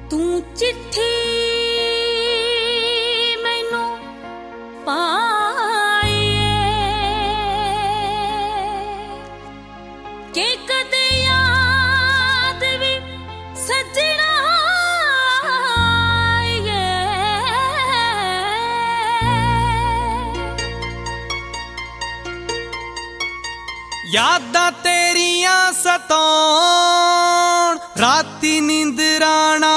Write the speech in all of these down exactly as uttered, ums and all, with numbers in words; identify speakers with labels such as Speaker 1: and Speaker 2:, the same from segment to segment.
Speaker 1: तू चिट्ठी मैनू पाईए के कदे याद भी सजना आईए।
Speaker 2: यादां तेरियां सताउण राती नींदरां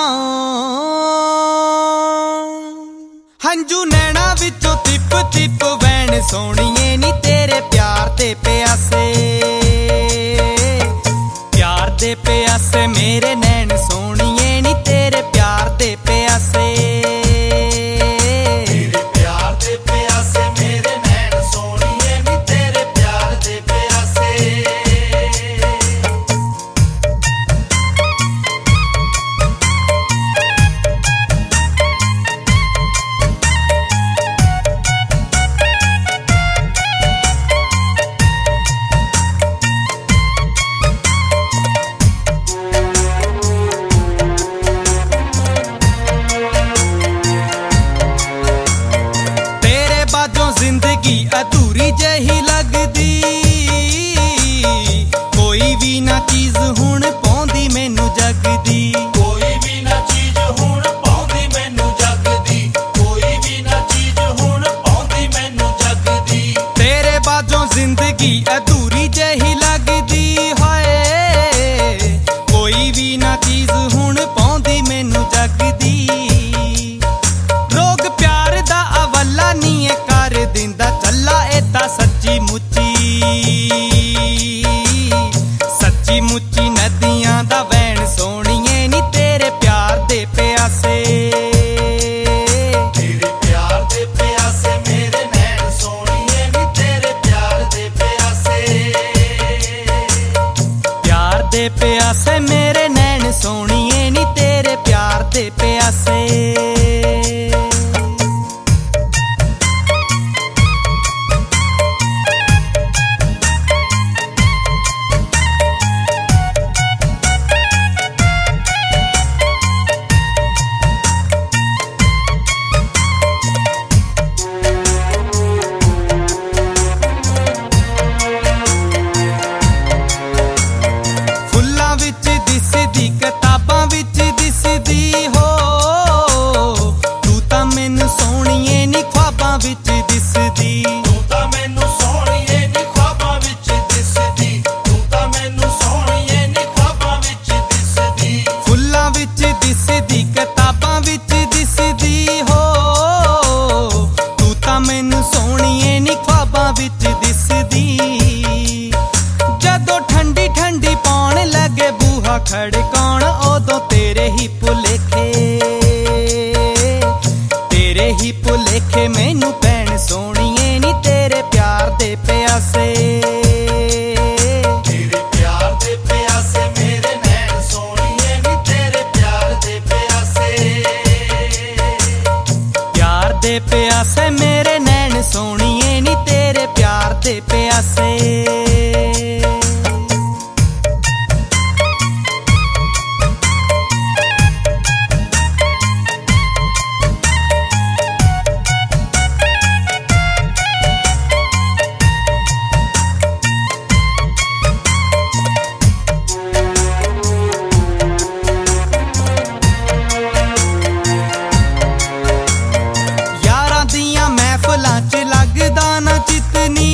Speaker 2: हंजू नैना विचों तिप तिप वैन सोहणीए नी तेरे प्यार दे प्यासे प्यार दे प्यासे मेरे नैन सोहणीए नी तेरे प्यार दे प्यासे जिंदगी अधूरी जही लगदी कोई भी ना चीज हुण पौंदी मैनू जगदी
Speaker 3: कोई भी ना चीज हुण पौंदी मैनू जगदी कोई भी ना चीज हुण पौंदी मैनू जगदी
Speaker 2: तेरे बाजों जिंदगी अधूरी जही लगदी हाय कोई भी ना चीज हुण पौंदी मैनू जगदी रोग प्यार दा अवला नी कर दिंदा चला एता सच्ची मुच्ची सच्ची मुच्ची नदियां दा वैन सोहणीए नी तेरे प्यार दे प्यासे
Speaker 3: तेरे प्यार दे प्यासे मेरे नैन सोहणीए नी तेरे प्यार दे प्यासे
Speaker 2: प्यार दे प्यासे मेरे नैन सोहणीए नी तेरे प्यार दे प्यासे। किताबां विच दिसदी हो तू तां मैनू सोहणीए नी ख्वाबां विच दिसदी
Speaker 3: तू तां मैनू सोहणीए नी ख्वाबां विच दिसदी तू तां मैनू सोहणीए नी ख्वाबां विच दिसदी
Speaker 2: फुल्लां विच दिसदी किताबां विच दिसदी हो तू तां मैनू सोहणीए नी ख्वाबां विच दिसदी जदों ठंडी ठंडी पौण लगे बूहा खड़काउण उदों तेरे ही भुलेखे तेरे ही भुलेखे मैनू भैण सोहणीए नी तेरे प्यार दे प्यासे
Speaker 3: तेरे प्यार दे प्यासे मेरे नैन सोहणीए नी तेरे प्यार दे प्यासे
Speaker 2: प्यार दे प्यासे मेरे नैन सोहणीए नी तेरे प्यार दे प्यासे। महफिलां च लगदा ना चितनी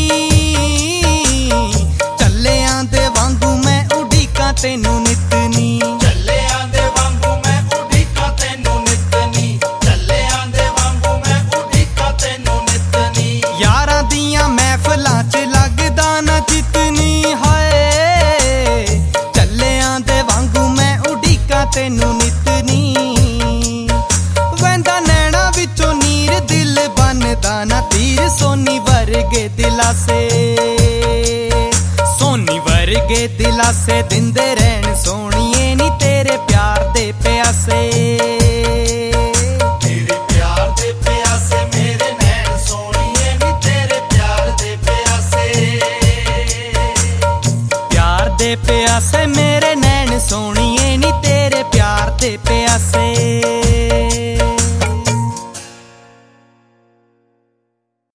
Speaker 2: चलियां दे वांगू मैं उड़ीकां तैनू नितनी
Speaker 3: चलियां दे वांगू मैं उड़ीकां तैनू नितनी चलियां दे वांगू मैं उड़ीकां तैनू नितनी
Speaker 2: यारां दियां महफिलां च लगदा ना चितनी हाय चलियां दे वांगू मैं उड़ीकां तैनू नितनी वैंदा नैना विचों नीर दिल बनदा ना तीर सोनी वर्गे दिलासे सोनी वर्गे दिलासे दिंदे